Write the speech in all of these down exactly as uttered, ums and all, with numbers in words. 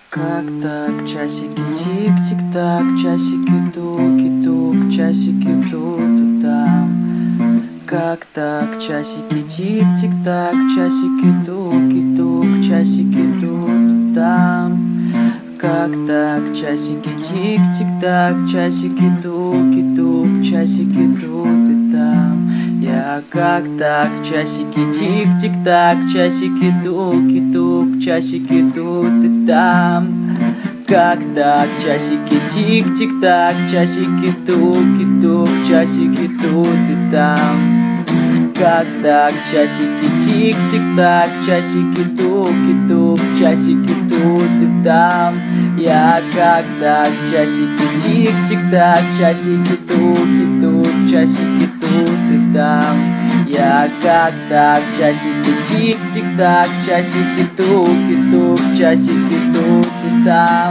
Как так, часики тик-тик-так, часики тук-тук, часики тут и там. Как так, часики тик-тик-так, часики тук-тук, часики тут и там. Как так, часики тик-тик-так, часики тук-тук, часики тут и там. Я как так, часики тик-тик-так, часики тук-тук, часики тут и там. Как так, часики тик-тик-так, часики тук-тук, часики тут и там. Как так, часики тик-тик-так, часики тук-тук, часики тут и там. Я как так, часики тик-тик-так, часики тук-тук, часики тут и там. Я как так, часики тик-тик-так, часики тук-тук, часики тут и там.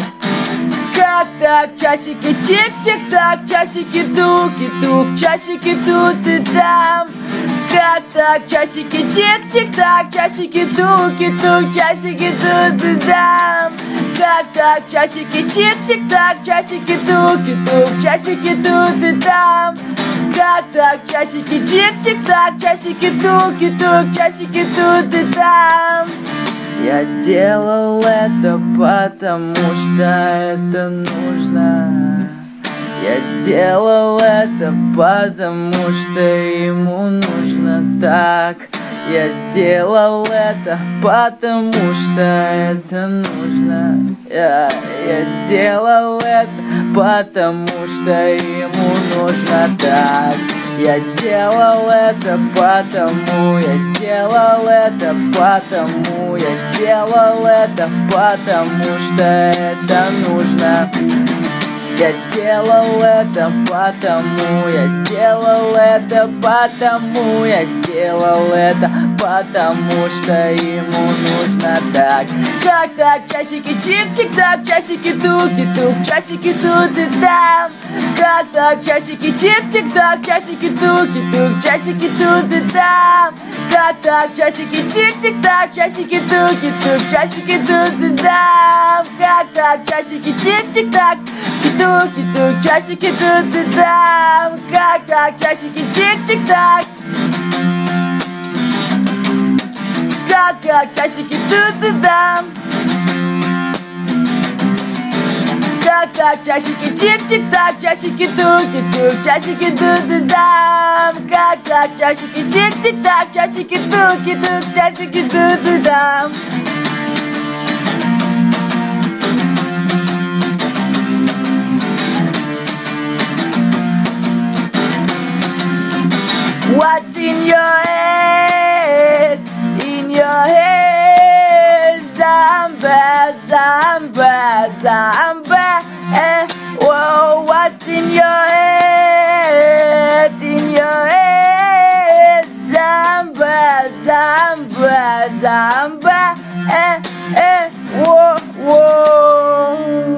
Как так, часики тик-тик-так, часики тук-тук, часики тут и там. Как так, часики тик-тик-так, часики тук-тук, часики тут и там. Как так, часики тик-тик-так, часики тук-тук, часики тут и там. Как так, часики тик-тик-так, часики тук-тук, часики тут и там. Я сделал это, потому что это нужно. Я сделал это, потому что ему нужно так. Я сделал это, потому что это нужно. Я, я сделал это, потому что ему нужно так. Я сделал это, потому, я сделал это, потому, я сделал это, потому что это нужно. Я сделал это, потому, я сделал это, потому, я сделал это, потому что ему нужно так. Как так, часики тик-тик-так, часики тук-тук, часики тут и там. Как так, часики тик-тик-так, часики тук-тук, часики тут и там. Как так, часики тик-тик-так, часики тук-тук, часики тут и там. Как так, часики тик-тик-так, тук-тук, часики тут и там. Как так, часики тик-тик-так. Как так, часики тут и там. Как так, часики тик-тик-так, часики тук-тук, часики тут и там. Как так, часики тик-тик-так, часики тук-тук, часики тут и там. What's in your head? In your head, Zamba, Zamba, Zamba. Eh, whoa, what's in your head? In your head, Zamba, Zamba, Zamba. Eh, eh, whoa, whoa.